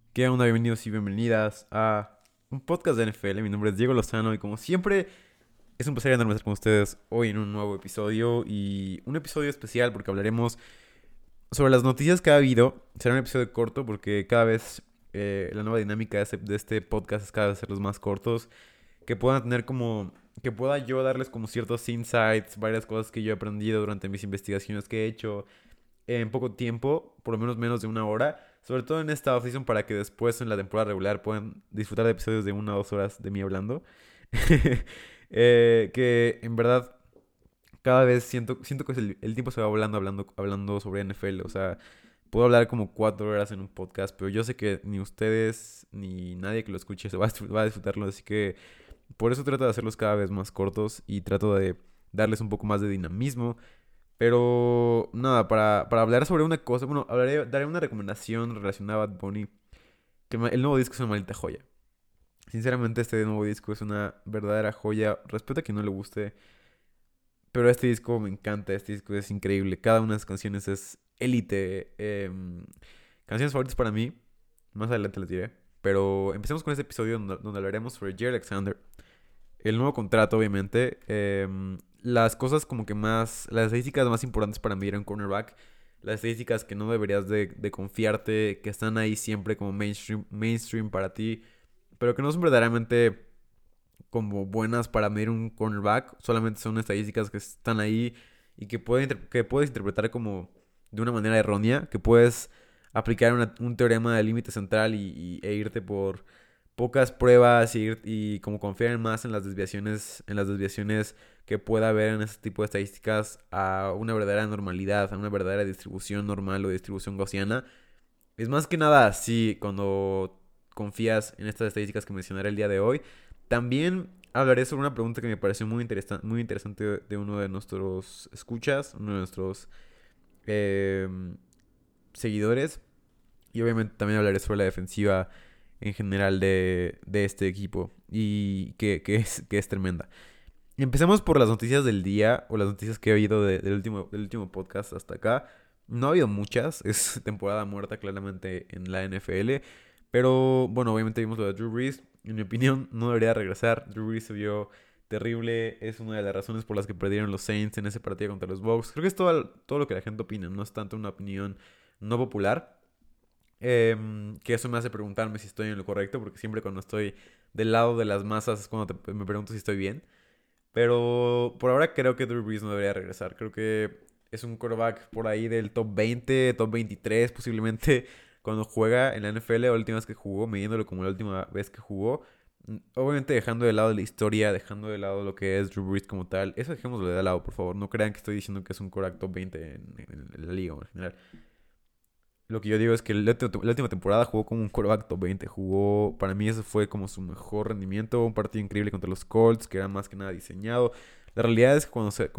¿Qué onda? Bienvenidos y bienvenidas a un podcast de NFL. Mi nombre es Diego Lozano y como siempre es un placer enorme estar con ustedes hoy en un nuevo episodio y un episodio especial porque hablaremos sobre las noticias que ha habido. Será un episodio corto porque cada vez la nueva dinámica de este podcast es cada vez hacerlos más cortos, que puedan tener como, que pueda yo darles como ciertos insights, varias cosas que yo he aprendido durante mis investigaciones que he hecho en poco tiempo, por lo menos de una hora, sobre todo en esta off-season para que después en la temporada regular puedan disfrutar de episodios de 1 o 2 horas de mí hablando. Que en verdad cada vez siento que el tiempo se va hablando sobre NFL. O sea, puedo hablar como 4 horas en un podcast, pero yo sé que ni ustedes ni nadie que lo escuche va a disfrutarlo, así que por eso trato de hacerlos cada vez más cortos y trato de darles un poco más de dinamismo, pero nada, para hablar sobre una cosa, bueno, daré una recomendación relacionada a Bad Bunny, que el nuevo disco es una maldita joya. Sinceramente, este nuevo disco es una verdadera joya. Respeto a quien no le guste, pero este disco me encanta, este disco es increíble. Cada una de las canciones es élite. Canciones favoritas para mí, más adelante les diré. Pero empecemos con este episodio donde hablaremos sobre Jair Alexander. El nuevo contrato, obviamente. Las cosas como que más. Las estadísticas más importantes para mí eran cornerback. Las estadísticas que no deberías de confiarte, que están ahí siempre como mainstream para ti, pero que no son verdaderamente como buenas para medir un cornerback. Solamente son estadísticas que están ahí y que puedes interpretar como de una manera errónea, que puedes aplicar un teorema del límite central e irte por pocas pruebas y como confiar más en las desviaciones que pueda haber en ese tipo de estadísticas a una verdadera normalidad, a una verdadera distribución normal o distribución gaussiana. Es más que nada así cuando confías en estas estadísticas que mencionaré el día de hoy. También hablaré sobre una pregunta que me pareció muy interesante de uno de nuestros escuchas, uno de nuestros eh, seguidores. Y obviamente también hablaré sobre la defensiva en general de este equipo y que es tremenda. Empecemos por las noticias del día o las noticias que he oído del último podcast hasta acá. No ha habido muchas, es temporada muerta claramente en la NFL, pero bueno, obviamente vimos lo de Drew Brees. En mi opinión, no debería regresar. Drew Brees se vio terrible, es una de las razones por las que perdieron los Saints en ese partido contra los Bucks. Creo que es todo lo que la gente opina, no es tanto una opinión no popular. Que eso me hace preguntarme si estoy en lo correcto, porque siempre cuando estoy del lado de las masas es cuando me pregunto si estoy bien. Pero por ahora creo que Drew Brees no debería regresar. Creo que es un quarterback por ahí del top 20, top 23 posiblemente cuando juega en la NFL, la última vez que jugó, midiéndolo como la última vez que jugó. Obviamente dejando de lado la historia, dejando de lado lo que es Drew Brees como tal. Eso dejémoslo de lado, por favor. No crean que estoy diciendo que es un quarterback top 20 en la liga en general. Lo que yo digo es que la última temporada jugó como un quarterback top 20. Jugó, para mí ese fue como su mejor rendimiento. Un partido increíble contra los Colts, que era más que nada diseñado. La realidad es que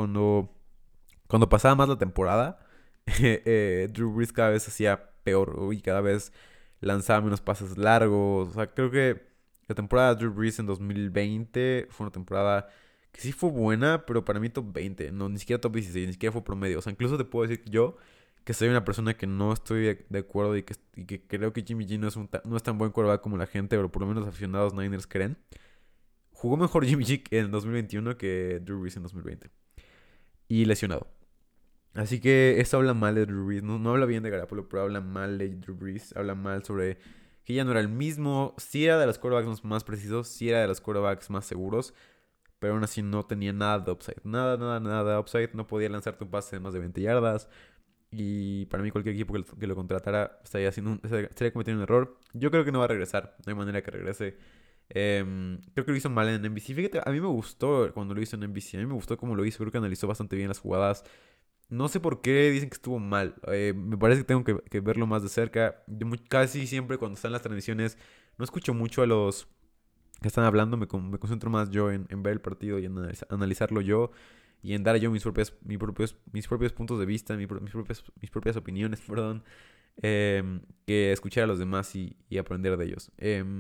cuando pasaba más la temporada, Drew Brees cada vez hacía peor y cada vez lanzaba menos pases largos. O sea, creo que la temporada de Drew Brees en 2020 fue una temporada que sí fue buena, pero para mí top 20. No, ni siquiera top 16, ni siquiera fue promedio. O sea, incluso te puedo decir yo que soy una persona que no estoy de acuerdo y que creo que Jimmy G no es tan buen quarterback como la gente, pero por lo menos los aficionados Niners creen. Jugó mejor Jimmy G en 2021 que Drew Brees en 2020. Y lesionado. Así que esto habla mal de Drew Brees. No habla bien de Garoppolo, pero habla mal de Drew Brees. Habla mal sobre que ya no era el mismo. Sí era de los quarterbacks más precisos, sí era de los quarterbacks más seguros, pero aún así no tenía nada de upside. Nada, nada, nada de upside. No podía lanzarte un pase de más de 20 yardas. Y para mí cualquier equipo que lo contratara estaría cometiendo un error. Yo creo que no va a regresar. No hay manera que regrese. Creo que lo hizo mal en NBC. Fíjate, a mí me gustó cuando lo hizo en NBC. A mí me gustó cómo lo hizo. Creo que analizó bastante bien las jugadas. No sé por qué dicen que estuvo mal. Me parece que tengo que verlo más de cerca. Casi siempre cuando están las transmisiones no escucho mucho a los que están hablando. Me concentro más yo en ver el partido y en analizarlo yo y en dar yo mis propios puntos de vista, mis propias opiniones, perdón, que escuchar a los demás y aprender de ellos.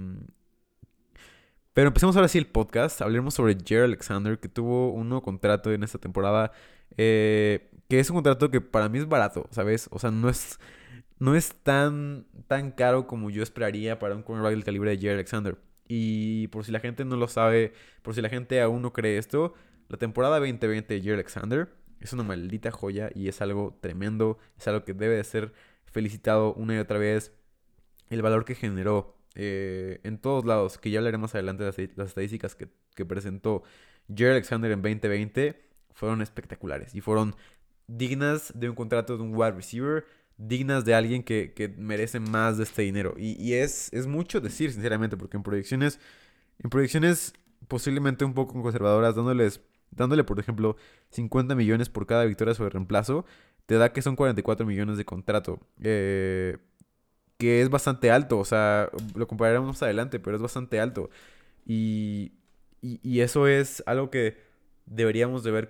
Pero empecemos ahora sí el podcast. Hablaremos sobre Jair Alexander, que tuvo un nuevo contrato en esta temporada. que es un contrato que para mí es barato, ¿sabes? O sea, no es tan caro como yo esperaría para un cornerback del calibre de Jair Alexander. Y por si la gente no lo sabe, por si la gente aún no cree esto, la temporada 2020 de Jair Alexander es una maldita joya y es algo tremendo, es algo que debe de ser felicitado una y otra vez. El valor que generó en todos lados, que ya hablaremos más adelante de las estadísticas que presentó Jair Alexander en 2020, fueron espectaculares y fueron dignas de un contrato de un wide receiver, dignas de alguien que merece más de este dinero. Y es mucho decir, sinceramente, porque en proyecciones posiblemente un poco conservadoras, dándole, por ejemplo, 50 millones por cada victoria sobre reemplazo, te da que son 44 millones de contrato. Que es bastante alto, o sea, lo compararemos más adelante, pero es bastante alto. Y, y eso es algo que deberíamos de ver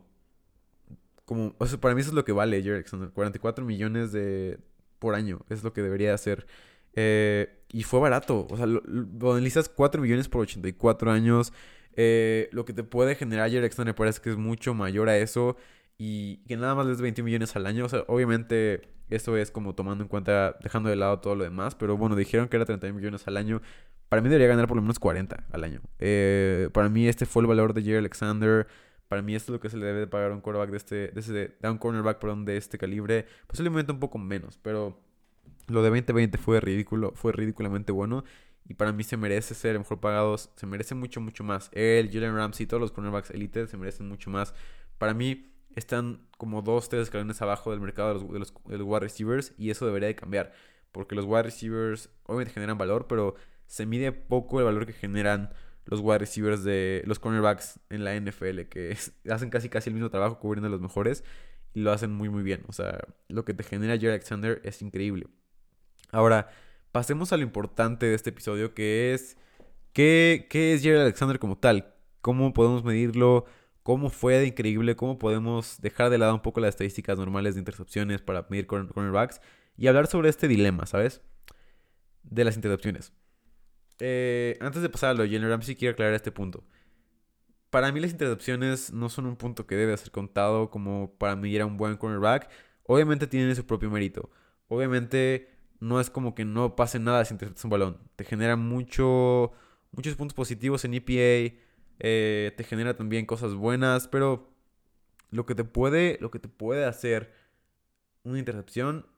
o sea, para mí eso es lo que vale Jared Alexander, 44 millones por año, es lo que debería hacer. Y fue barato, o sea, lo analizas 4 millones por 84 años, lo que te puede generar Jared Alexander me parece que es mucho mayor a eso y que nada más les 21 millones al año, o sea, obviamente eso es como tomando en cuenta, dejando de lado todo lo demás, pero bueno, dijeron que era 31 millones al año. Para mí debería ganar por lo menos 40 al año. Para mí este fue el valor de Jared Alexander. Para mí esto es lo que se le debe de pagar a un quarterback a un cornerback, perdón, de este calibre. Posiblemente un poco menos, pero lo de 2020 fue ridículo, fue ridículamente bueno. Y para mí se merece ser el mejor pagado, se merece mucho, mucho más. Él, Jalen Ramsey, todos los cornerbacks elite se merecen mucho más. Para mí están como 2, 3 escalones abajo del mercado de los wide receivers y eso debería de cambiar. Porque los wide receivers obviamente generan valor, pero se mide poco el valor que generan los wide receivers de los cornerbacks en la NFL, que hacen casi casi el mismo trabajo cubriendo a los mejores y lo hacen muy muy bien. O sea, lo que te genera Jared Alexander es increíble. Ahora, pasemos a lo importante de este episodio, que es ¿qué es Jared Alexander como tal? ¿Cómo podemos medirlo? ¿Cómo fue de increíble? ¿Cómo podemos dejar de lado un poco las estadísticas normales de intercepciones para medir cornerbacks? Y hablar sobre este dilema, ¿sabes? De las intercepciones. Antes de pasar a lo de Jalen Ramsey, quiero aclarar este punto. Para mí las intercepciones no son un punto que debe ser contado como para medir a un buen cornerback. Obviamente tienen su propio mérito. Obviamente no es como que no pase nada si interceptas un balón. Te genera muchos puntos positivos en EPA. Te genera también cosas buenas. Pero lo que te puede hacer una intercepción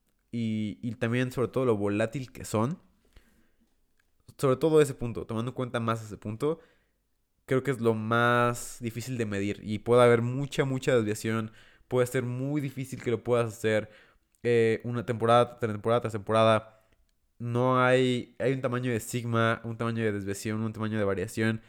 y también sobre todo lo volátil que son. Sobre todo ese punto, tomando en cuenta más ese punto, creo que es lo más difícil de medir y puede haber mucha desviación, puede ser muy difícil que lo puedas hacer una temporada tras temporada. No hay un tamaño de sigma, un tamaño de desviación, un tamaño de variación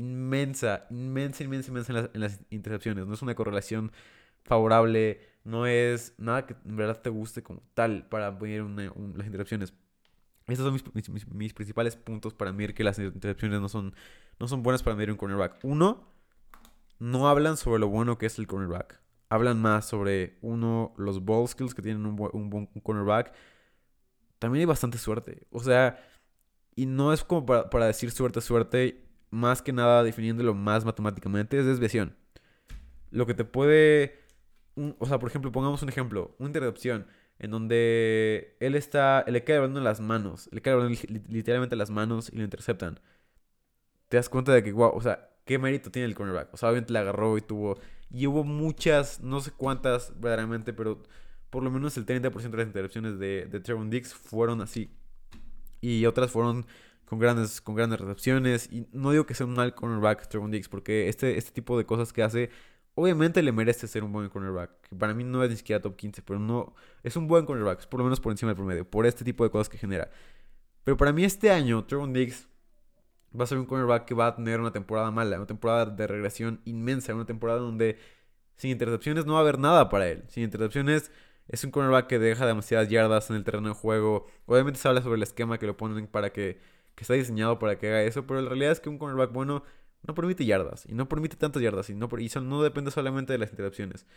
inmensa en las intercepciones. No es una correlación favorable, no es nada que en verdad te guste como tal para medir las intercepciones. Estos son mis principales puntos para medir que las intercepciones no son buenas para medir un cornerback. Uno, no hablan sobre lo bueno que es el cornerback. Hablan más sobre, uno, los ball skills que tienen un buen cornerback. También hay bastante suerte. O sea, y no es como para decir suerte. Más que nada, definiéndolo más matemáticamente, es desviación. Lo que te puede o sea, por ejemplo, pongamos un ejemplo, una intercepción en donde le cae el balón en las manos, le cae el balón literalmente en las manos y lo interceptan. Te das cuenta de que, wow, o sea, qué mérito tiene el cornerback. O sea, obviamente le agarró y hubo muchas, no sé cuántas verdaderamente, pero por lo menos el 30% de las intercepciones de Trevon Diggs fueron así. Y otras fueron con grandes recepciones. Y no digo que sea un mal cornerback Trevon Diggs, porque este tipo de cosas que hace, obviamente le merece ser un buen cornerback. Que para mí no es ni siquiera top 15, pero no, es un buen cornerback, es por lo menos por encima del promedio, por este tipo de cosas que genera. Pero para mí este año, Trevon Diggs va a ser un cornerback que va a tener una temporada mala, una temporada de regresión inmensa, una temporada donde sin intercepciones no va a haber nada para él. Sin intercepciones es un cornerback que deja demasiadas yardas en el terreno de juego. Obviamente se habla sobre el esquema que lo ponen que está diseñado para que haga eso, pero la realidad es que un cornerback bueno no permite yardas y no permite tantas yardas y no depende solamente de las intercepciones.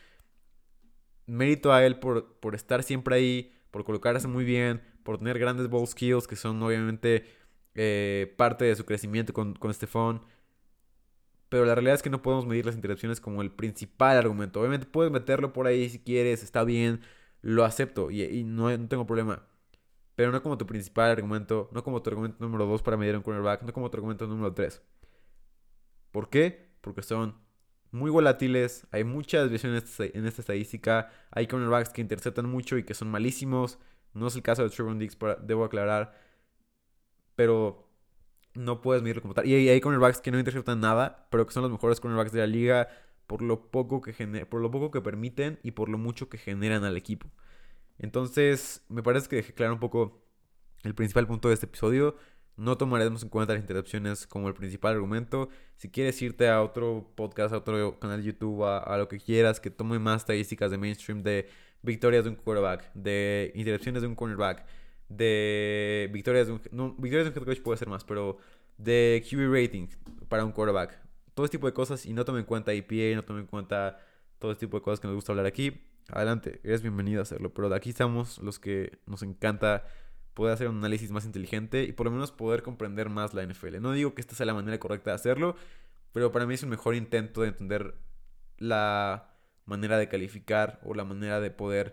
Mérito a él por estar siempre ahí, por colocarse muy bien, por tener grandes ball skills que son obviamente parte de su crecimiento con Stephon. Pero la realidad es que no podemos medir las intercepciones como el principal argumento. Obviamente puedes meterlo por ahí si quieres, está bien, lo acepto y no tengo problema. Pero no como tu principal argumento, no como tu argumento número 2 para medir un cornerback, no como tu argumento número 3. ¿Por qué? Porque son muy volátiles, hay mucha desviación en esta estadística, hay cornerbacks que interceptan mucho y que son malísimos. No es el caso de Trevon Diggs, debo aclarar, pero no puedes medirlo como tal. Y hay cornerbacks que no interceptan nada, pero que son los mejores cornerbacks de la liga por lo poco por lo poco que permiten y por lo mucho que generan al equipo. Entonces, me parece que dejé claro un poco el principal punto de este episodio. No tomaremos en cuenta las interrupciones como el principal argumento. Si quieres irte a otro podcast, a otro canal de YouTube, a lo que quieras, que tome más estadísticas de mainstream, de victorias de un quarterback, de intercepciones de un cornerback, de victorias de un... No, victorias de un head coach puede ser más, pero de QB rating para un quarterback. Todo este tipo de cosas, y no tome en cuenta EPA, no tome en cuenta todo este tipo de cosas que nos gusta hablar aquí. Adelante, eres bienvenido a hacerlo, pero de aquí estamos los que nos encanta poder hacer un análisis más inteligente y por lo menos poder comprender más la NFL. No digo que esta sea la manera correcta de hacerlo, pero para mí es un mejor intento de entender la manera de calificar o la manera de poder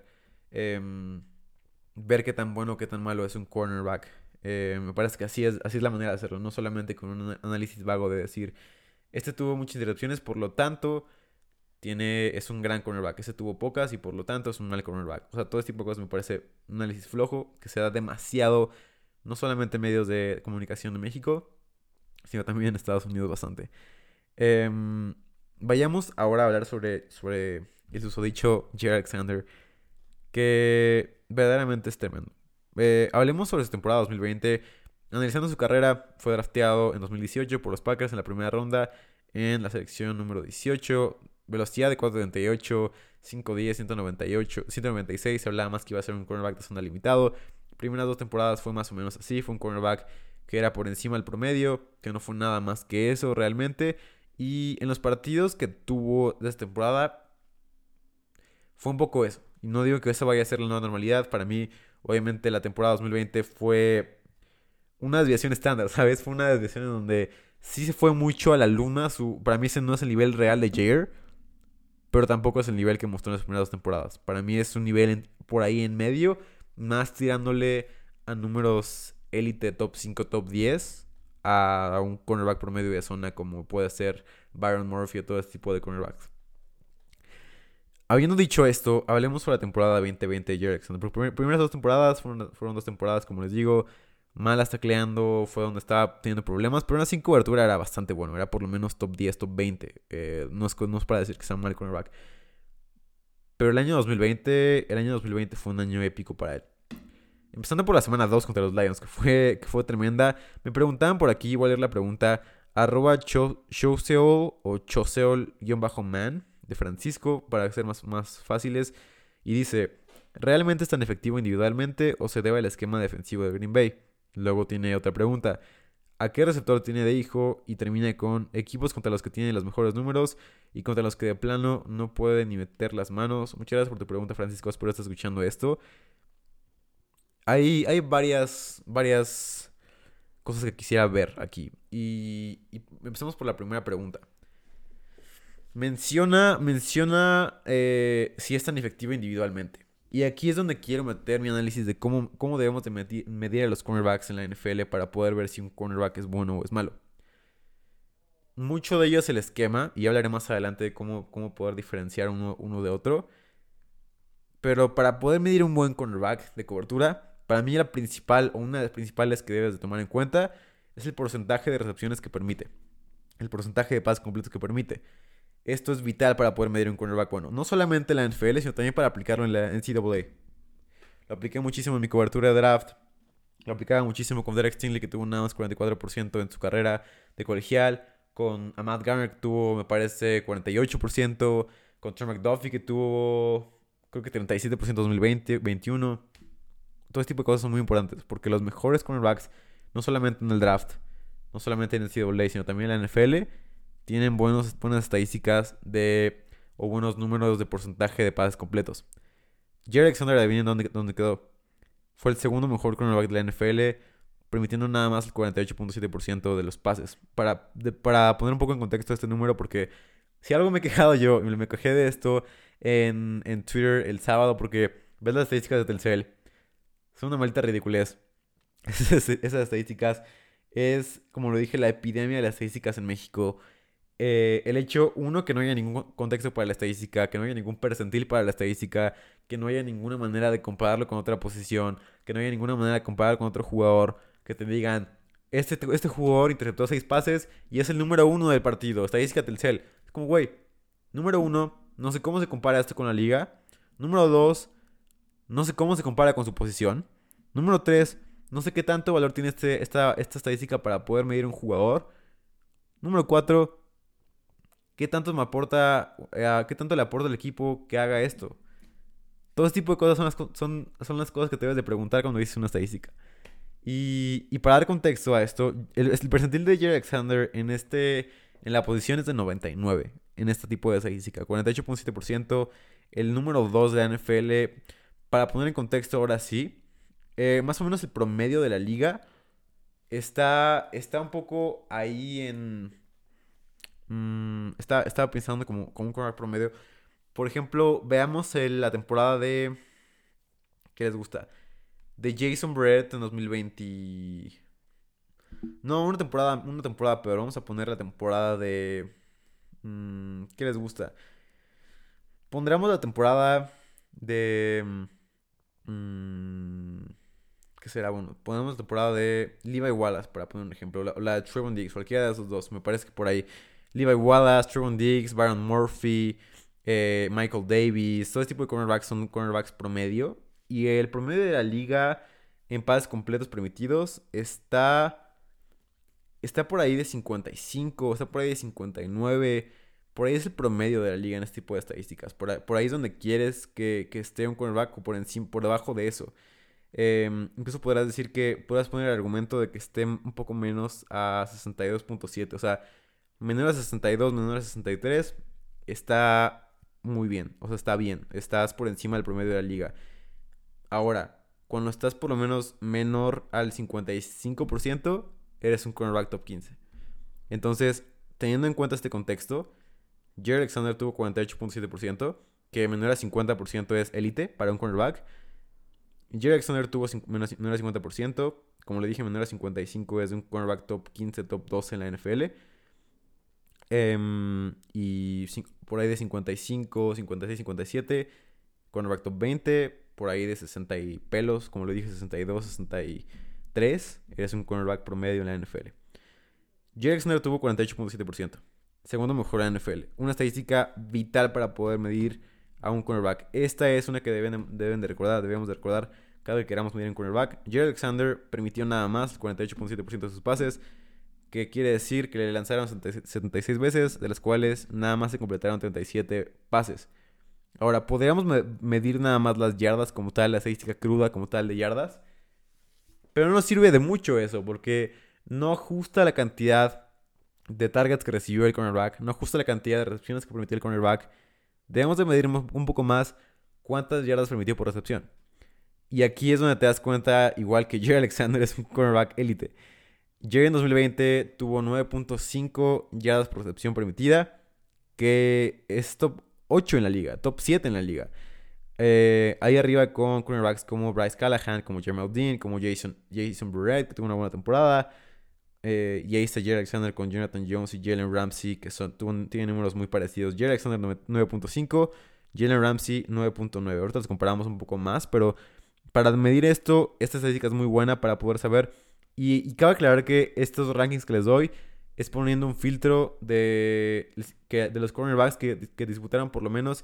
ver qué tan bueno o qué tan malo es un cornerback. Me parece que así es la manera de hacerlo, no solamente con un análisis vago de decir, este tuvo muchas interrupciones, por lo tanto es un gran cornerback. Ese tuvo pocas y por lo tanto es un mal cornerback. O sea, todo este tipo de cosas me parece un análisis flojo que se da demasiado, no solamente en medios de comunicación de México, sino también en Estados Unidos bastante. Em, Vayamos ahora a hablar sobre el susodicho Jair Alexander, que verdaderamente es tremendo. Hablemos sobre su temporada 2020. Analizando su carrera, fue drafteado en 2018 por los Packers en la primera ronda en la selección número 18. Velocidad de 4.38, 5.10, 198, 196. Se hablaba más que iba a ser un cornerback de zona limitado. Primeras 2 temporadas fue más o menos así. Fue un cornerback que era por encima del promedio, que no fue nada más que eso realmente. Y en los partidos que tuvo de esta temporada, fue un poco eso. Y no digo que eso vaya a ser la nueva normalidad. Para mí, obviamente, la temporada 2020 fue una desviación estándar, ¿sabes? Fue una desviación en donde sí se fue mucho a la luna. Para mí ese no es el nivel real de Jair, pero tampoco es el nivel que mostró en las primeras 2 temporadas. Para mí es un nivel por ahí en medio, más tirándole a números élite top 5, top 10, a un cornerback promedio de zona como puede ser Byron Murphy o todo este tipo de cornerbacks. Habiendo dicho esto, hablemos sobre la temporada 2020 de Jair Alexander. Las primeras 2 temporadas fueron 2 temporadas, como les digo, malas tacleando, fue donde estaba teniendo problemas, pero aún así en cobertura era bastante bueno, era por lo menos top 10, top 20. No es para decir que sea un mal cornerback. Pero el año 2020 fue un año épico para él. Empezando por la semana 2 contra los Lions, que fue tremenda. Me preguntaban por aquí, voy a leer la pregunta, @Choseol o Choseol-man de Francisco, para ser más fáciles. Y dice, ¿realmente es tan efectivo individualmente o se debe al esquema defensivo de Green Bay? Luego tiene otra pregunta, ¿a qué receptor tiene de hijo? Y termina con equipos contra los que tienen los mejores números y contra los que de plano no pueden ni meter las manos. Muchas gracias por tu pregunta, Francisco, espero estés escuchando esto. Hay varias cosas que quisiera ver aquí. Y empecemos por la primera pregunta. Menciona si es tan efectivo individualmente. Y aquí es donde quiero meter mi análisis de cómo debemos de medir a los cornerbacks en la NFL para poder ver si un cornerback es bueno o es malo. Mucho de ello es el esquema, y hablaré más adelante de cómo poder diferenciar uno de otro. Pero para poder medir un buen cornerback de cobertura, para mí la principal o una de las principales que debes de tomar en cuenta es el porcentaje de recepciones que permite. El porcentaje de pases completos que permite. Esto es vital para poder medir un cornerback bueno. No solamente en la NFL, sino también para aplicarlo en la NCAA. Lo apliqué muchísimo en mi cobertura de draft. Lo aplicaba muchísimo con Derek Stingley, que tuvo nada más 44% en su carrera de colegial. Con Ahmad Garner, que tuvo, me parece, 48%. Con Trey McDuffie, que tuvo, creo que 37% en 2020-21. Todo este tipo de cosas son muy importantes, porque los mejores cornerbacks, no solamente en el draft, no solamente en el NCAA, sino también en la NFL, tienen buenas estadísticas o buenos números de porcentaje de pases completos. Jair Alexander, adivinen dónde quedó. Fue el segundo mejor cornerback de la NFL. permitiendo nada más el 48.7% de los pases. Para poner un poco en contexto este número, porque si algo me he quejado yo, y me quejé de esto en Twitter el sábado, porque ves las estadísticas de Telcel, son una maldita ridiculez. Esas estadísticas es, como lo dije, la epidemia de las estadísticas en México. El hecho, uno, que no haya ningún contexto para la estadística, que no haya ningún percentil para la estadística, que no haya ninguna manera de compararlo con otra posición, que no haya ninguna manera de comparar con otro jugador, que te digan, este jugador interceptó 6 pases y es el número uno del partido, estadística Telcel. Es como, güey, número uno, no sé cómo se compara esto con la liga. Número dos, no sé cómo se compara con su posición. Número tres, no sé qué tanto valor tiene esta estadística para poder medir un jugador. Número cuatro, ¿qué tanto me aporta, qué tanto le aporta al equipo que haga esto? Todo este tipo de cosas son las cosas que te debes de preguntar cuando dices una estadística. Y para dar contexto a esto, el percentil de Jair Alexander en la posición es de 99 en este tipo de estadística, 48.7%, el número 2 de la NFL. Para poner en contexto ahora sí, más o menos el promedio de la liga está un poco ahí en... estaba pensando como un corner promedio. Por ejemplo, veamos la temporada de... ¿Qué les gusta? De Jason Brett en 2020. No, una temporada, pero vamos a poner la temporada de... ¿qué les gusta? Pondremos la temporada de... mm, ¿qué será? Bueno, ponemos la temporada de Levi Wallace, para poner un ejemplo. La de Trevon Diggs, cualquiera de esos dos. Me parece que por ahí. Levi Wallace, Trevon Diggs, Byron Murphy, Michael Davis. Todo este tipo de cornerbacks son cornerbacks promedio. Y el promedio de la liga en pases completos permitidos está por ahí de 55, está por ahí de 59. Por ahí es el promedio de la liga en este tipo de estadísticas. Por ahí es donde quieres que esté un cornerback o por encima, por debajo de eso. Incluso podrás poner el argumento de que esté un poco menos a 62.7. O sea, menor a 62, menor a 63, está muy bien. O sea, está bien. Estás por encima del promedio de la liga. Ahora, cuando estás por lo menos menor al 55%, eres un cornerback top 15. Entonces, teniendo en cuenta este contexto, Jared Alexander tuvo 48.7%, que menor a 50% es élite para un cornerback. Jared Alexander tuvo menor a 50%, como le dije, menor a 55 es un cornerback top 15, top 12 en la NFL. Y por ahí de 55, 56, 57, cornerback top 20, por ahí de 60 y pelos, como le dije, 62, 63, eres un cornerback promedio en la NFL. Jared Alexander tuvo 48.7%, segundo mejor en la NFL. Una estadística vital para poder medir a un cornerback. Esta es una que debemos de recordar cada vez que queramos medir un cornerback. Jared Alexander permitió nada más el 48.7% de sus pases, que quiere decir que le lanzaron 76 veces, de las cuales nada más se completaron 37 pases. Ahora, podríamos medir nada más las yardas como tal, la estadística cruda como tal de yardas, pero no nos sirve de mucho eso, porque no ajusta la cantidad de targets que recibió el cornerback, no ajusta la cantidad de recepciones que permitió el cornerback. Debemos de medir un poco más cuántas yardas permitió por recepción. Y aquí es donde te das cuenta, igual que Jair Alexander es un cornerback élite. Jair en 2020 tuvo 9.5 yardas por recepción permitida, que es top 8 en la liga, top 7 en la liga. Ahí arriba con cornerbacks como Bryce Callahan, como Jermaine Dean, como Jason Burrell, que tuvo una buena temporada. Y ahí está Jared Alexander con Jonathan Jones y Jalen Ramsey, que tienen números muy parecidos. Jared Alexander 9.5, Jalen Ramsey 9.9. Ahorita los comparamos un poco más, pero para medir esto, esta estadística es muy buena para poder saber. Y cabe aclarar que estos rankings que les doy es poniendo un filtro de los cornerbacks que disputaron por lo menos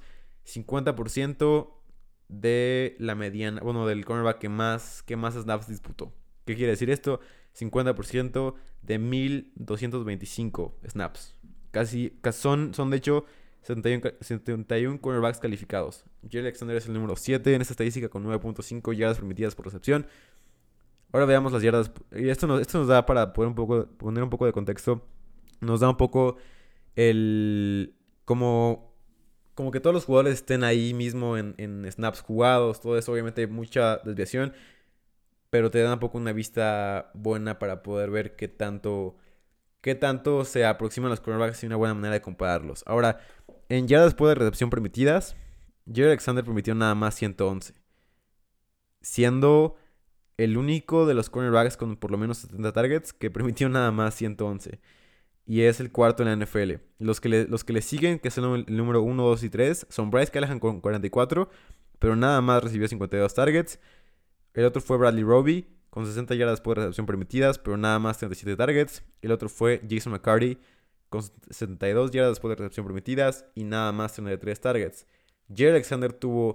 50% de la mediana, bueno, del cornerback que más snaps disputó. ¿Qué quiere decir esto? 50% de 1225 snaps. Son de hecho 71 cornerbacks calificados. Jared Alexander es el número 7 en esta estadística con 9.5 yardas permitidas por recepción. Ahora veamos las yardas. Y esto nos da para poner un poco de contexto. Nos da un poco el... Como que todos los jugadores estén ahí mismo en snaps jugados. Todo eso, obviamente, hay mucha desviación. pero te dan un poco una vista buena para poder ver qué tanto se aproximan los cornerbacks y una buena manera de compararlos. Ahora, en yardas después de recepción permitidas, Jair Alexander permitió nada más 111, siendo el único de los cornerbacks con por lo menos 70 targets que permitió nada más 111. Y es el cuarto en la NFL. Los que le siguen, que son el número 1, 2 y 3, son Bryce Callahan con 44, pero nada más recibió 52 targets. El otro fue Bradley Roby con 60 yardas por recepción permitidas, pero nada más 37 targets. El otro fue Jason McCarthy con 72 yardas por recepción permitidas y nada más 33 targets. Jair Alexander tuvo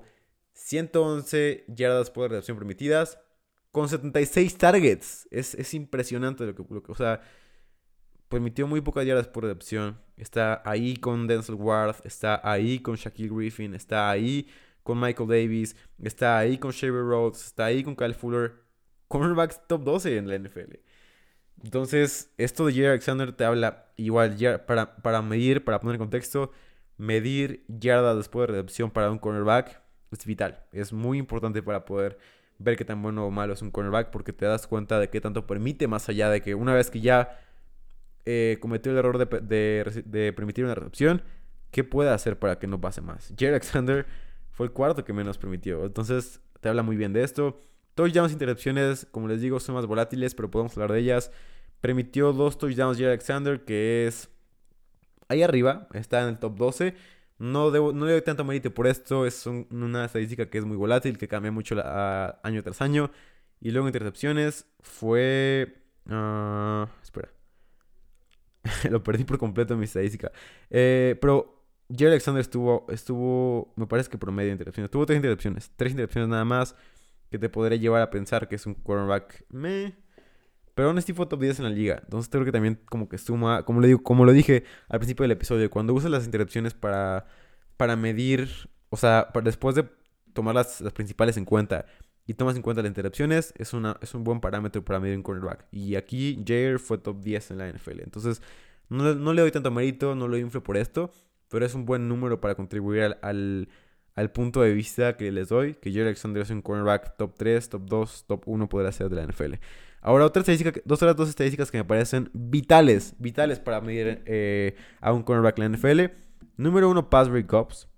111 yardas por recepción permitidas con 76 targets. Es impresionante o sea, permitió muy pocas yardas por recepción. Está ahí con Denzel Ward, está ahí con Shaquille Griffin, está ahí con Michael Davis, está ahí con Xavier Rhodes, está ahí con Kyle Fuller. Cornerbacks top 12 en la NFL. Entonces, esto de Jair Alexander te habla igual para medir, para poner en contexto, medir yardas después de recepción para un cornerback es vital. Es muy importante para poder ver qué tan bueno o malo es un cornerback, porque te das cuenta de qué tanto permite, más allá de que una vez que ya cometió el error de permitir una recepción, ¿qué puede hacer para que no pase más? Jair Alexander fue el cuarto que menos permitió. Entonces, te habla muy bien de esto. Touchdowns e intercepciones, como les digo, son más volátiles, pero podemos hablar de ellas. Permitió 2 touchdowns Jair Alexander, que es ahí arriba, está en el top 12. No le doy tanto mérito por esto. Es una estadística que es muy volátil, que cambia mucho año tras año. Y luego intercepciones fue... espera. Lo perdí por completo en mi estadística. Pero Jair Alexander me parece que promedio de intercepciones. Tuvo 3 intercepciones. 3 intercepciones nada más, que te podría llevar a pensar que es un quarterback pero aún así fue top 10 en la liga. Entonces creo que también como que suma, como lo dije al principio del episodio, cuando usas las intercepciones para medir, o sea, después de tomar las principales en cuenta y tomas en cuenta las intercepciones, es un buen parámetro para medir un cornerback. Y aquí Jair fue top 10 en la NFL. Entonces no le doy tanto mérito, no lo inflo por esto, pero es un buen número para contribuir al punto de vista que les doy, que Jair Alexander es un cornerback top 3, top 2, top 1 podrá ser de la NFL. Ahora, otras dos estadísticas que me parecen vitales para medir a un cornerback en la NFL. Número 1, pass breakups,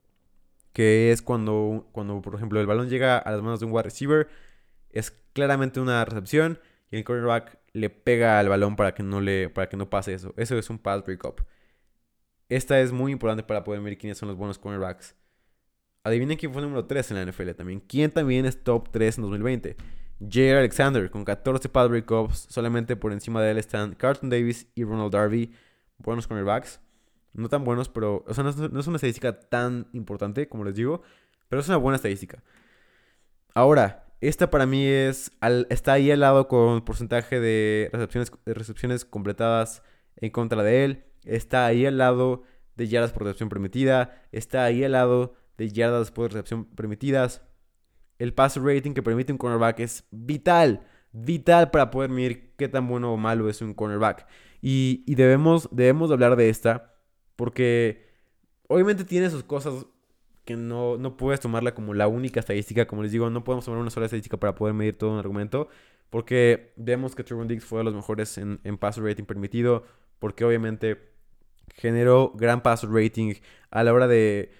que es cuando, por ejemplo, el balón llega a las manos de un wide receiver, es claramente una recepción y el cornerback le pega al balón para que no pase eso. Eso es un pass breakup. Esta es muy importante para poder medir quiénes son los buenos cornerbacks. Adivinen quién fue el número 3 en la NFL también. ¿Quién también es top 3 en 2020? Jair Alexander con 14 pass breakups. Solamente por encima de él están Carlton Davis y Ronald Darby. Buenos cornerbacks. No tan buenos, pero... O sea, no es una estadística tan importante, como les digo. Pero es una buena estadística. Ahora, esta para mí está ahí al lado con porcentaje de recepciones completadas en contra de él. Está ahí al lado de yardas por recepción permitida. Está ahí al lado de yardas después de recepción permitidas. El passer rating que permite un cornerback es vital para poder medir qué tan bueno o malo es un cornerback. Y debemos hablar de esta, porque obviamente tiene sus cosas que no puedes tomarla como la única estadística. Como les digo, no podemos tomar una sola estadística para poder medir todo un argumento, porque vemos que Trevon Diggs fue de los mejores en passer rating permitido, porque obviamente generó gran passer rating a la hora de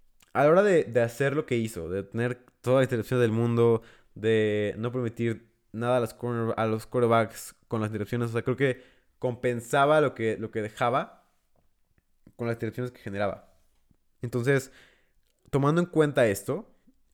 hacer lo que hizo, de tener toda la intercepción del mundo, de no permitir nada a los quarterbacks con las intercepciones. O sea, creo que compensaba lo que dejaba con las intercepciones que generaba. Entonces, tomando en cuenta esto,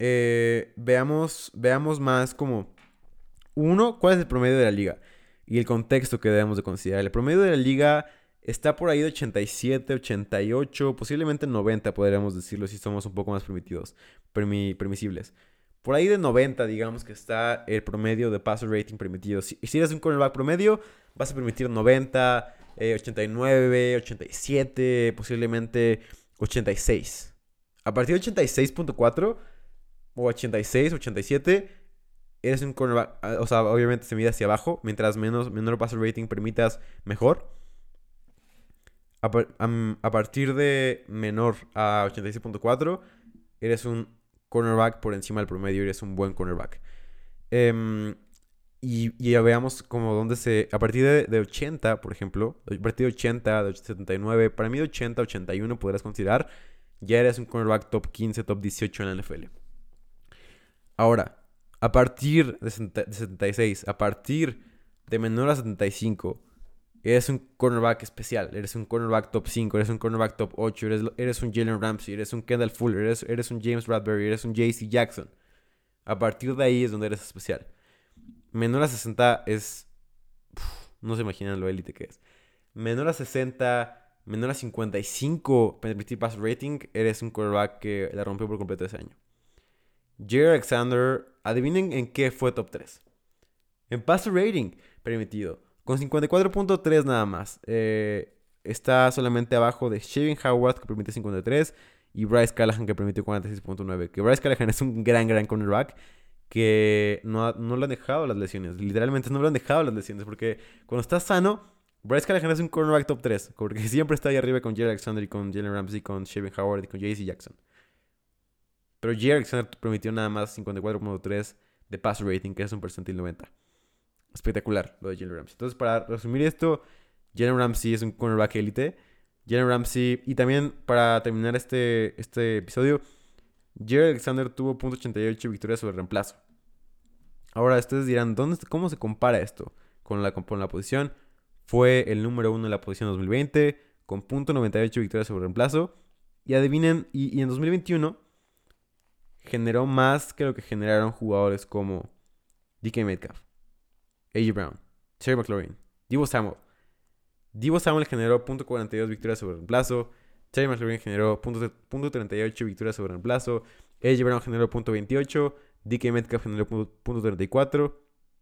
veamos más como, uno, cuál es el promedio de la liga y el contexto que debemos de considerar. El promedio de la liga está por ahí de 87, 88, posiblemente 90, podríamos decirlo, si somos un poco más permisibles. Por ahí de 90, digamos que está el promedio de passer rating permitido. Si eres un cornerback promedio, vas a permitir 90, 89, 87, posiblemente 86. A partir de 86.4 o 86, 87, eres un cornerback. O sea, obviamente se mide hacia abajo. Mientras menor passer rating permitas, mejor. A partir de menor a 86.4, eres un cornerback por encima del promedio, eres un buen cornerback. Y ya veamos como dónde a partir de 80, por ejemplo, a partir de 80, de 79, para mí de 80 a 81 podrás considerar, ya eres un cornerback top 15, top 18 en la NFL. Ahora, a partir de 76, a partir de menor a 75, eres un cornerback especial, eres un cornerback top 5, eres un cornerback top 8, eres un Jalen Ramsey, eres un Kendall Fuller, eres un James Bradbury, eres un JC Jackson. A partir de ahí es donde eres especial. Menor a 60 es... no se imaginan lo élite que es. Menor a 60, menor a 55 permitir pass rating, eres un quarterback que la rompió por completo ese año. Jair Alexander, adivinen en qué fue top 3. En pass rating permitido, con 54.3 nada más. Está solamente abajo de Xavier Howard, que permite 53, y Bryce Callahan, que permite 46.9. Que Bryce Callahan es un gran cornerback que no lo han dejado las lesiones. Literalmente no lo han dejado las lesiones. Porque cuando está sano, Bryce Callahan es un cornerback top 3. Porque siempre está ahí arriba con Jair Alexander y con Jalen Ramsey, con Xavier Howard y con JC Jackson. Pero Jair Alexander permitió nada más 54.3 de pass rating, que es un percentil 90. Espectacular lo de Jalen Ramsey. Entonces, para resumir esto, Jalen Ramsey es un cornerback élite. Jalen Ramsey, y también para terminar este episodio, Jair Alexander tuvo .88 victorias sobre reemplazo. Ahora ustedes dirán, ¿cómo se compara esto con la posición? Fue el número 1 en la posición 2020, con .98 victorias sobre reemplazo. Y adivinen, y en 2021 generó más que lo que generaron jugadores como DK Metcalf, A.J. Brown, Terry McLaurin, Deebo Samuel. Deebo Samuel generó .42 victorias sobre reemplazo. Terry McLaurin generó .38 victorias sobre reemplazo. A.J. Brown generó .28. DK Metcalf generó .34.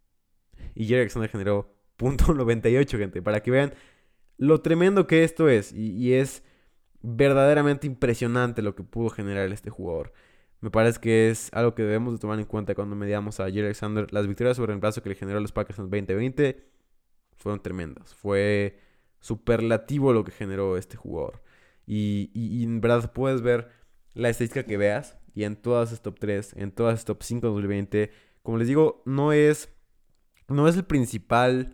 Y Jair Alexander generó .98, gente. Para que vean lo tremendo que esto es. Y es verdaderamente impresionante lo que pudo generar este jugador. Me parece que es algo que debemos de tomar en cuenta cuando mediamos a Jair Alexander. Las victorias sobre reemplazo que le generó a los Packers en 2020 fueron tremendas. Fue superlativo lo que generó este jugador. Y en verdad puedes ver la estadística que veas. Y en todas las top 3, en todas las top 5 de 2020. Como les digo, no es el principal...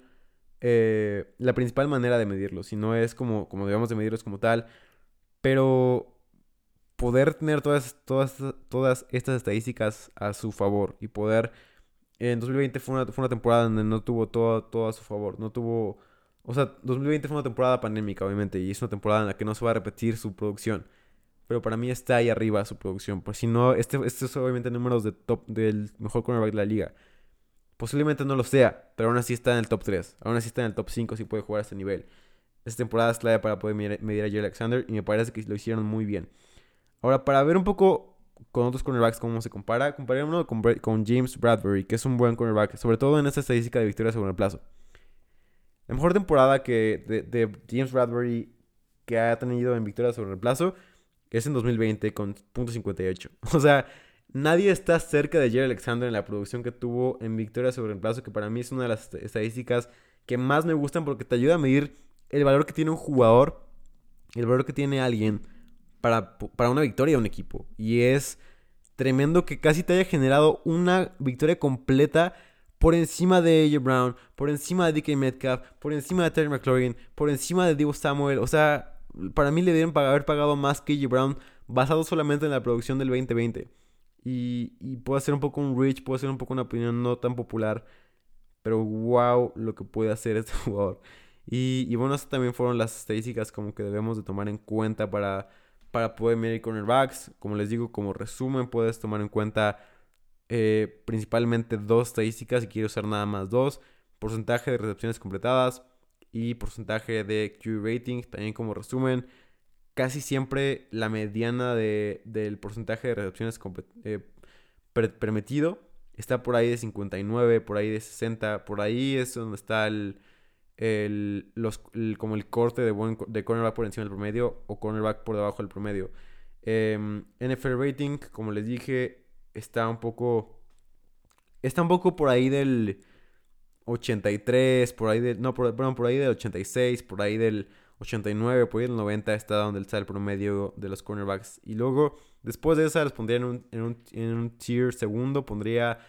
la principal manera de medirlo. Sino es como debemos de medirlos como tal. Pero poder tener todas estas estadísticas a su favor. Y poder... En 2020 fue una temporada donde no tuvo todo a su favor. No tuvo... O sea, 2020 fue una temporada pandémica, obviamente. Y es una temporada en la que no se va a repetir su producción. Pero para mí está ahí arriba su producción. Pues si no, este es obviamente números de top del mejor cornerback de la liga. Posiblemente no lo sea, pero aún así está en el top 3. Aún así está en el top 5 si puede jugar a este nivel. Esta temporada es clave para poder medir a Jair Alexander y me parece que lo hicieron muy bien. Ahora, para ver un poco con otros cornerbacks cómo se compara, comparémoslo con James Bradbury, que es un buen cornerback, sobre todo en esta estadística de victorias sobre el plazo. La mejor temporada de James Bradbury que ha tenido en victorias sobre el plazo es en 2020 con .58. O sea, nadie está cerca de Jair Alexander en la producción que tuvo en victorias sobre el plazo, que para mí es una de las estadísticas que más me gustan porque te ayuda a medir el valor que tiene un jugador, el valor que tiene alguien para una victoria de un equipo. Y es tremendo que casi te haya generado una victoria completa por encima de A.J. Brown, por encima de DK Metcalf, por encima de Terry McLaurin, por encima de Deebo Samuel. O sea, para mí le deben haber pagado más que A.J. Brown basado solamente en la producción del 2020. Y puede ser un poco un reach, puede ser un poco una opinión no tan popular, pero wow lo que puede hacer este jugador. Y bueno, estas también fueron las estadísticas como que debemos de tomar en cuenta para poder medir cornerbacks. Como les digo, como resumen puedes tomar en cuenta principalmente dos estadísticas, si quieres usar nada más dos: porcentaje de recepciones completadas y porcentaje de QB rating. También como resumen, casi siempre la mediana del porcentaje de recepciones permitido está por ahí de 59, por ahí de 60. Por ahí es donde está como el corte de cornerback por encima del promedio o cornerback por debajo del promedio. NFL rating, como les dije, está un poco por ahí del 83, por ahí por ahí del 86, por ahí del 89, por ahí del 90 está donde está el promedio de los cornerbacks. Y luego, después de esa, les pondría en un tier segundo, pondría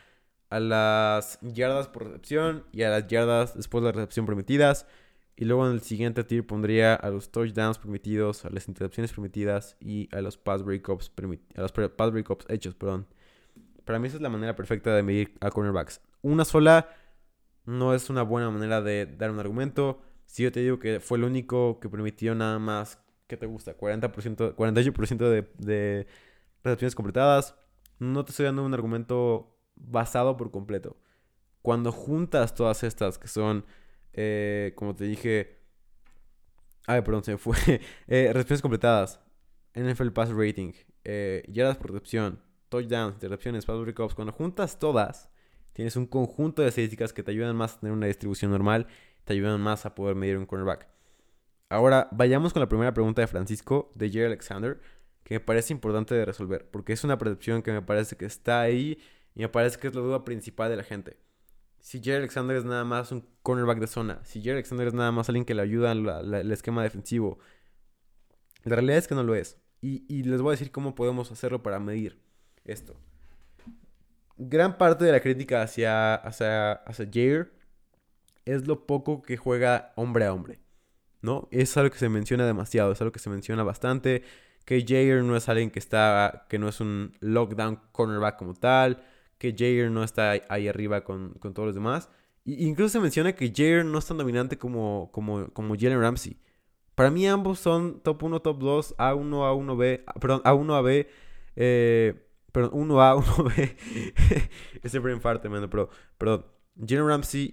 a las yardas por recepción y a las yardas después de la recepción permitidas. Y luego en el siguiente tier pondría a los touchdowns permitidos, a las intercepciones permitidas y a los pass breakups hechos, perdón. Para mí esa es la manera perfecta de medir a cornerbacks. Una sola no es una buena manera de dar un argumento. Si yo te digo que fue el único que permitió nada más, ¿qué te gusta? 48% de recepciones completadas. No te estoy dando un argumento basado por completo. Cuando juntas todas estas que son, como te dije, ay, perdón, se me fue. Recepciones completadas, NFL Pass Rating, yardas por recepción, touchdowns, intercepciones, pass breakups. Cuando juntas todas, tienes un conjunto de estadísticas que te ayudan más a tener una distribución normal, te ayudan más a poder medir un cornerback. Ahora, vayamos con la primera pregunta de Francisco, de Jair Alexander, que me parece importante de resolver, porque es una percepción que me parece que está ahí y me parece que es la duda principal de la gente. Si Jair Alexander es nada más un cornerback de zona, si Jair Alexander es nada más alguien que le ayuda en el esquema defensivo, la realidad es que no lo es. Y les voy a decir cómo podemos hacerlo para medir esto. Gran parte de la crítica hacia Jair es lo poco que juega hombre a hombre, ¿no? Es algo que se menciona demasiado, es algo que se menciona bastante, que Jair no es alguien que no es un lockdown cornerback como tal, que Jair no está ahí arriba con todos los demás. Y incluso se menciona que Jair no es tan dominante como Jalen Ramsey. Para mí ambos son top 1, top 2, A1, A1B, perdón, A1, AB, perdón, 1A, 1B. Ese brain fart, man, pero, perdón. Jalen Ramsey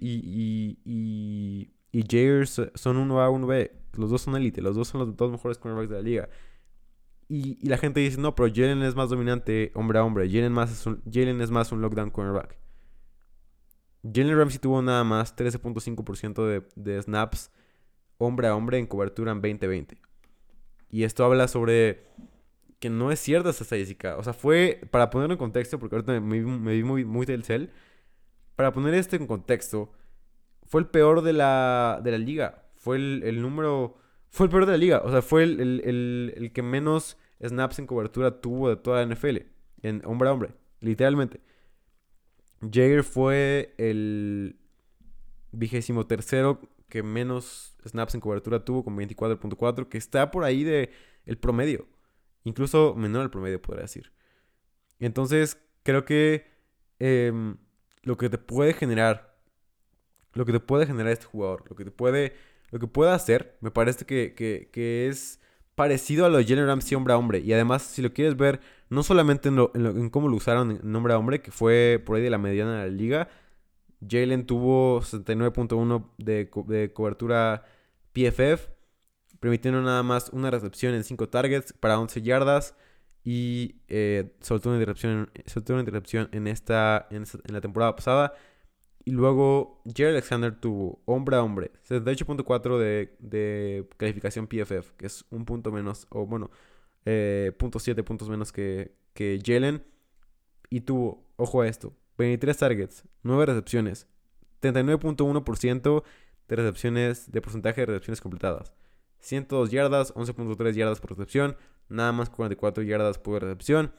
y Jair son 1A, 1B. Los dos son élite, los dos son los dos mejores cornerbacks de la liga. Y la gente dice, no, pero Jalen es más dominante hombre a hombre. Jalen es más un lockdown cornerback. Jalen Ramsey tuvo nada más 13.5% de snaps hombre a hombre en cobertura en 2020. Y esto habla sobre que no es cierta esta estadística. O sea, fue, para ponerlo en contexto, porque ahorita me vi muy del cel, para poner esto en contexto, fue el peor de la liga. Fue el número... Fue el peor de la liga. O sea, fue el que menos snaps en cobertura tuvo de toda la NFL. En hombre a hombre. Literalmente. Jair fue el 23º que menos snaps en cobertura tuvo con 24.4, que está por ahí de el promedio. Incluso menor al promedio, podría decir. Entonces, creo que lo que te puede generar, este jugador, lo que puede hacer, me parece que es parecido a lo de Jalen Ramsey hombre a hombre. Y además, si lo quieres ver, no solamente en cómo lo usaron en hombre a hombre, que fue por ahí de la mediana de la liga. Jalen tuvo 69.1 de cobertura PFF, permitiendo nada más una recepción en 5 targets para 11 yardas y soltó una intercepción en la temporada pasada. Y luego Jair Alexander tuvo hombre a hombre 78.4 de calificación PFF, que es un punto menos, o bueno, 0.7 puntos menos que Jalen. Y tuvo, ojo a esto, 23 targets, 9 recepciones, 39.1% de recepciones, de porcentaje de recepciones completadas. 102 yardas, 11.3 yardas por recepción, nada más 44 yardas por recepción.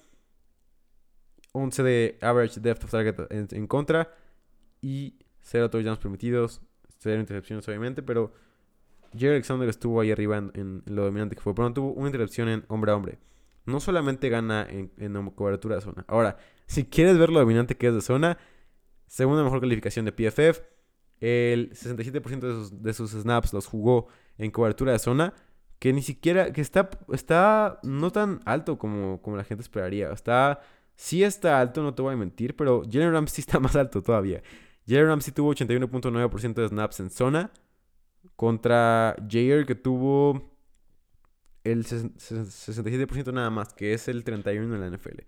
11 de average depth of target en contra. Y 0 touchdowns permitidos, 0 intercepciones obviamente, pero Jair Alexander estuvo ahí arriba en lo dominante que fue. Pero no tuvo una intercepción en hombre a hombre. No solamente gana en cobertura de zona. Ahora, si quieres ver lo dominante que es de zona, segunda mejor calificación de PFF. El 67% de sus snaps los jugó en cobertura de zona. Que ni siquiera, que está no tan alto como la gente esperaría. Sí está alto, no te voy a mentir, pero Jalen Ramsey está más alto todavía. Jalen Ramsey tuvo 81.9% de snaps en zona contra Jair, que tuvo el 67% nada más, que es el 31% en la NFL.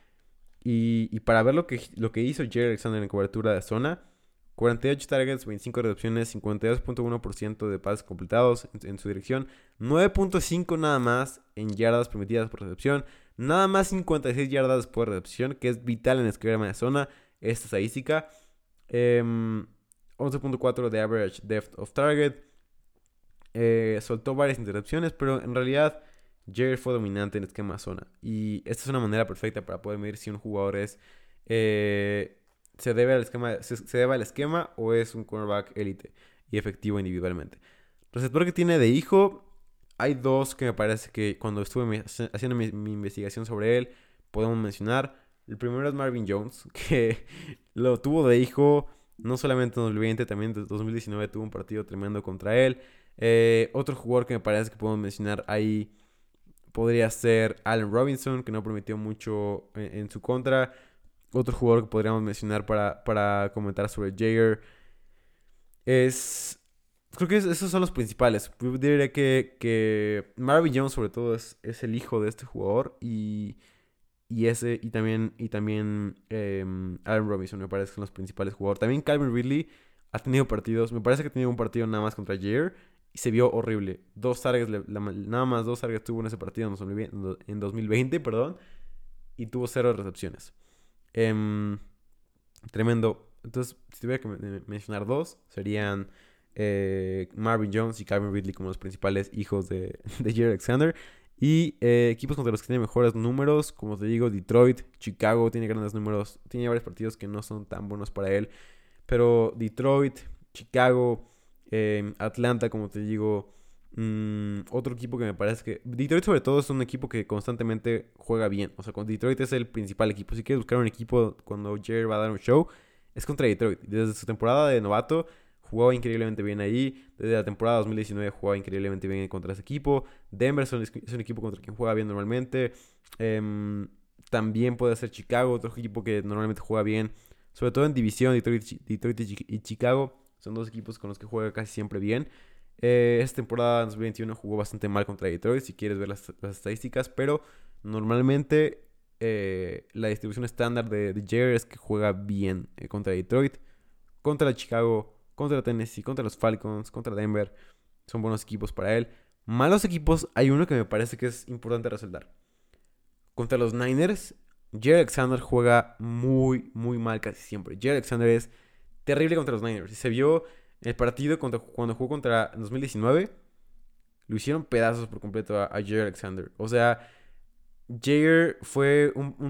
Y para ver lo que hizo Jair Alexander en cobertura de zona, 48 targets, 25 recepciones, 52.1% de pases completados en su dirección, 9.5 nada más en yardas permitidas por recepción, nada más 56 yardas por recepción, que es vital en el esquema de zona, esta estadística. 11.4 de average depth of target. Soltó varias intercepciones, pero en realidad Jair fue dominante en el esquema zona. Y esta es una manera perfecta para poder medir si un jugador es se debe al esquema o es un cornerback élite y efectivo individualmente. Receptor que tiene de hijo, hay dos que me parece que cuando estuve haciendo mi investigación sobre él, podemos mencionar. El primero es Marvin Jones, que lo tuvo de hijo no solamente en 2020, también en 2019 tuvo un partido tremendo contra él. Otro jugador que me parece que podemos mencionar ahí podría ser Allen Robinson, que no prometió mucho en su contra. Otro jugador que podríamos mencionar para comentar sobre Jair es... Creo que esos son los principales. Yo diría que Marvin Jones sobre todo es el hijo de este jugador y también Allen Robinson me parece que son los principales jugadores. También Calvin Ridley ha tenido partidos, me parece que ha tenido un partido nada más contra Jair y se vio horrible. Nada más dos targets tuvo en ese partido en 2020, perdón, y tuvo 0 recepciones. Em, Tremendo. Entonces, si tuviera que mencionar dos, serían Marvin Jones y Calvin Ridley como los principales hijos de Jair Alexander. Y equipos contra los que tiene mejores números, como te digo, Detroit, Chicago tiene grandes números, tiene varios partidos que no son tan buenos para él, pero Detroit, Chicago, Atlanta, como te digo, otro equipo que me parece que... Detroit sobre todo es un equipo que constantemente juega bien, o sea, con Detroit es el principal equipo. Si quieres buscar un equipo cuando Jair va a dar un show, es contra Detroit. Desde su temporada de novato jugaba increíblemente bien ahí. Desde la temporada 2019 jugaba increíblemente bien contra ese equipo. Denver es un equipo contra quien juega bien normalmente. También puede ser Chicago, otro equipo que normalmente juega bien. Sobre todo en división, Detroit y Chicago son dos equipos con los que juega casi siempre bien. Esta temporada 2021 jugó bastante mal contra Detroit, si quieres ver las estadísticas, pero normalmente la distribución estándar de Jair es que juega bien contra Detroit, contra Chicago, contra Tennessee, contra los Falcons, contra Denver. Son buenos equipos para él. Malos equipos, hay uno que me parece que es importante resaltar. Contra los Niners, Jair Alexander juega muy, muy mal casi siempre. Jair Alexander es terrible contra los Niners. Y se vio en el partido cuando jugó contra 2019. Lo hicieron pedazos por completo a Jair Alexander. O sea, Jair fue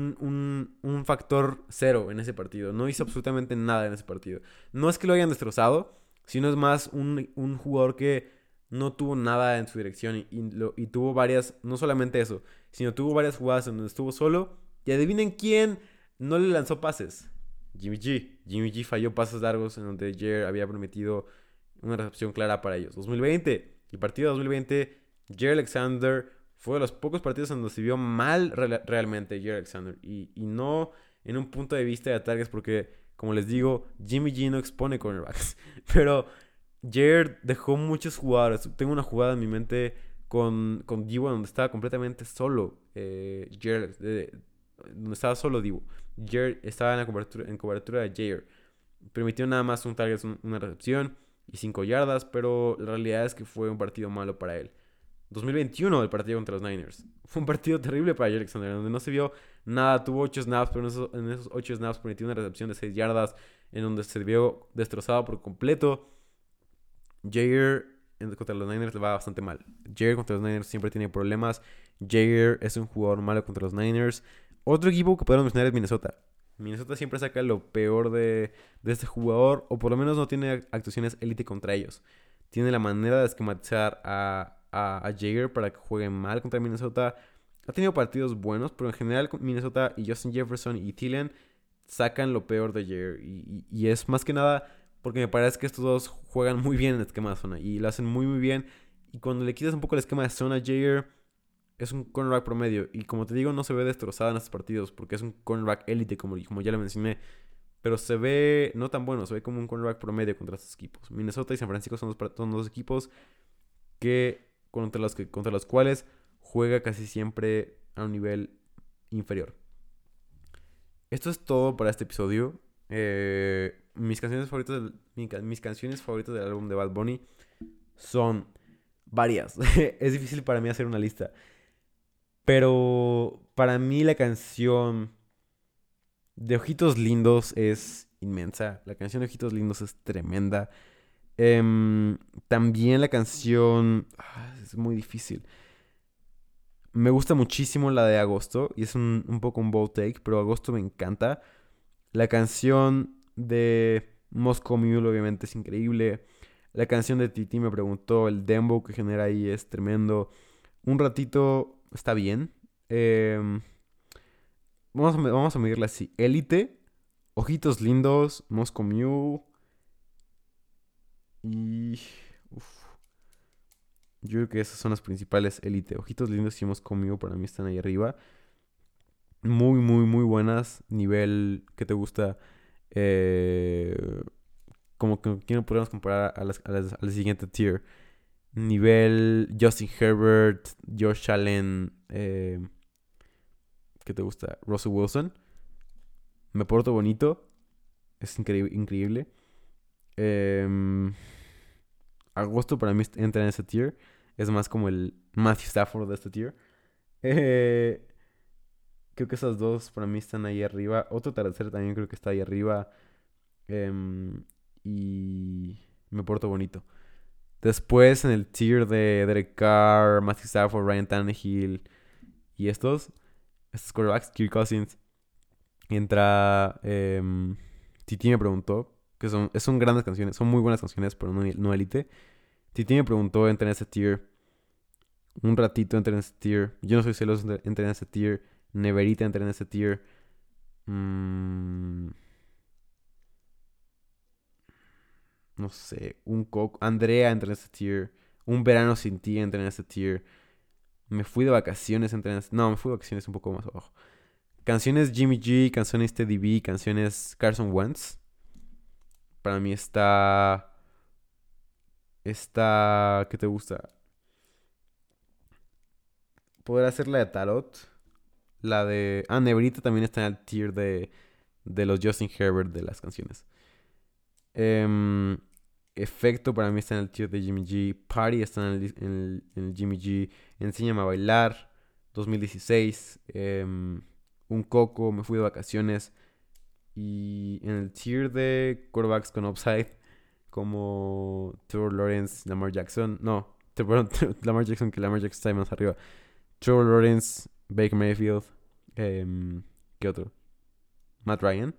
un factor cero en ese partido. No hizo absolutamente nada en ese partido. No es que lo hayan destrozado, sino es más un jugador que no tuvo nada en su dirección y tuvo varias, no solamente eso, sino tuvo varias jugadas en donde estuvo solo. Y adivinen quién no le lanzó pases. Jimmy G. Jimmy G falló pases largos en donde Jair había prometido una recepción clara para ellos. 2020, el partido de 2020, Jair Alexander fue de los pocos partidos en donde se vio mal realmente Jair Alexander. Y no en un punto de vista de targets porque, como les digo, Jimmy G no expone cornerbacks. Pero Jair dejó muchos jugadores. Tengo una jugada en mi mente con Divo donde estaba completamente solo. Jair, donde estaba solo Divo. Jair estaba en cobertura de Jair. Permitió nada más un target, una recepción y 5 yardas, pero la realidad es que fue un partido malo para él. 2021, el partido contra los Niners. Fue un partido terrible para Jair Alexander, donde no se vio nada. Tuvo 8 snaps, pero en esos 8 snaps permitió una recepción de 6 yardas, en donde se vio destrozado por completo. Jair contra los Niners le va bastante mal. Jair contra los Niners siempre tiene problemas. Jair es un jugador malo contra los Niners. Otro equipo que podemos mencionar es Minnesota. Minnesota siempre saca lo peor de este jugador, o por lo menos no tiene actuaciones élite contra ellos. Tiene la manera de esquematizar a Jair para que juegue mal contra Minnesota. Ha tenido partidos buenos, pero en general Minnesota y Justin Jefferson y Thielen sacan lo peor de Jair. Y es más que nada porque me parece que estos dos juegan muy bien en el esquema de zona y lo hacen muy muy bien. Y cuando le quitas un poco el esquema de zona a Jair, es un cornerback promedio. Y como te digo, no se ve destrozado en estos partidos porque es un cornerback élite, como ya lo mencioné. Pero se ve no tan bueno, se ve como un cornerback promedio contra estos equipos. Minnesota y San Francisco son dos equipos contra los cuales juega casi siempre a un nivel inferior. Esto es todo para este episodio. Mis canciones favoritas del álbum de Bad Bunny son varias. Es difícil para mí hacer una lista. Pero para mí la canción de Ojitos Lindos es inmensa. La canción de Ojitos Lindos es tremenda. También la canción... es muy difícil. Me gusta muchísimo la de Agosto. Y es un poco un bold take, pero Agosto me encanta. La canción de Moscow Mule obviamente es increíble. La canción de Titi me preguntó, el dembow que genera ahí es tremendo. Un ratito está bien. Em, vamos a medirla así. Élite, Ojitos Lindos, Moscow Mule y... uf, yo creo que esas son las principales. Élite, Ojitos Lindos y Moscow Mule para mí están ahí arriba. Muy, muy, muy buenas. Nivel que te gusta. Eh, como que ¿quién lo podríamos comparar al siguiente tier? Nivel Justin Herbert, Josh Allen, ¿qué te gusta? Russell Wilson. Me porto bonito. Es increíble. Em, Agosto para mí entra en ese tier. Es más como el Matthew Stafford de este tier. Eh, Creo que esas dos para mí están ahí arriba. Otro tercer también creo que está ahí arriba. Y me porto bonito. Después en el tier de Derek Carr, Matthew Stafford, Ryan Tannehill y estos quarterbacks, Kirk Cousins, entra Titi me preguntó, que son grandes canciones, son muy buenas canciones, pero no elite. Titi me preguntó, entra en ese tier. Un ratito entra en ese tier. Yo no soy celoso, entra en ese tier. Neverita entra en ese tier. Mm, no sé, un coco. Andrea entra en ese tier. Un verano sin ti entra en ese tier. Me fui de vacaciones entra en ese... No, me fui de vacaciones un poco más abajo. Canciones Jimmy G, canciones Teddy B, canciones Carson Wentz. Para mí está... ¿Qué te gusta? Poder hacer la de Tarot. La de... Ah, Neverita también está en el tier de los Justin Herbert de las canciones. Em, Efecto para mí está en el tier de Jimmy G. Party está en el Jimmy G. Enséñame a bailar. 2016. Un coco. Me fui de vacaciones. Y en el tier de quarterbacks con upside, como Trevor Lawrence, Lamar Jackson. No, perdón, Lamar Jackson, que Lamar Jackson está ahí más arriba. Trevor Lawrence, Baker Mayfield. em, ¿Qué otro? Matt Ryan.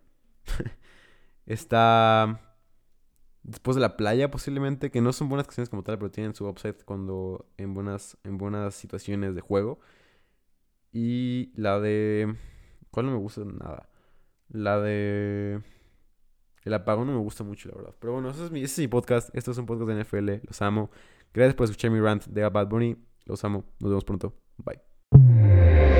Está después de la playa posiblemente, que no son buenas canciones como tal, pero tienen su upside cuando en buenas situaciones de juego. Y la de... ¿Cuál no me gusta nada? La de... El apagón no me gusta mucho, la verdad. Pero bueno, ese es mi podcast. Esto es un podcast de NFL. Los amo. Gracias por escuchar mi rant de Bad Bunny. Los amo. Nos vemos pronto. Bye.